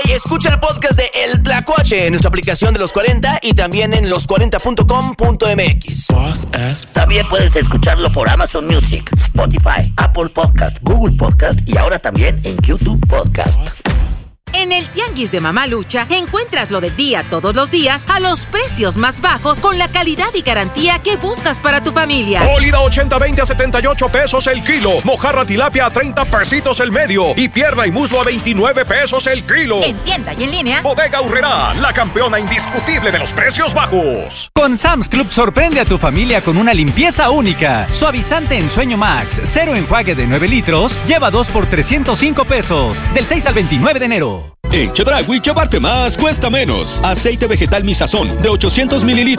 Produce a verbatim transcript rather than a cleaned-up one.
Escucha el podcast de El Tlacuache en nuestra aplicación de los cuarenta y también en los cuarenta punto com punto m x. También puedes escucharlo por Amazon Music, Spotify, Apple Podcast, Google Podcast y ahora también en YouTube Podcast. En el Tianguis de Mamalucha encuentras lo del día todos los días a los precios más bajos con la calidad y garantía que buscas para tu familia. Mólida ochenta veinte a setenta y ocho pesos el kilo. Mojarra tilapia a treinta pesitos el medio. Y pierna y muslo a veintinueve pesos el kilo. En tienda y en línea. Bodega Aurrerá, la campeona indiscutible de los precios bajos. Con Sam's Club sorprende a tu familia con una limpieza única. Suavizante en Sueño Max, cero enjuague de nueve litros, lleva dos por trescientos cinco pesos. Del seis al veintinueve de enero. En Chedraui, llevarte más cuesta menos. Aceite vegetal Mi Sazón de ochocientos mililitros.